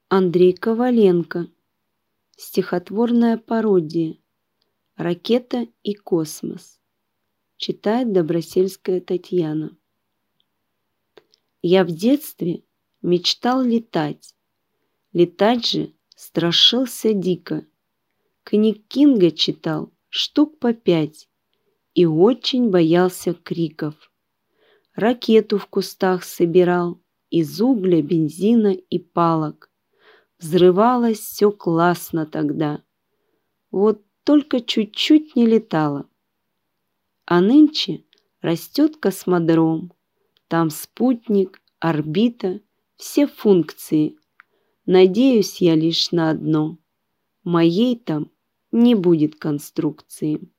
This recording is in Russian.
Андрей Коваленко. Стихотворная пародия. «Ракета и космос». Читает Добросельская Татьяна. Я в детстве мечтал летать. Летать же страшился дико. Книг Кинга читал штук по 5 и очень боялся криков. Ракету в кустах собирал из угля, бензина и палок. Взрывалось все классно тогда. Вот только чуть-чуть не летало. А нынче растет космодром. Там спутник, орбита, все функции. Надеюсь я лишь на одно. Моей там не будет конструкции.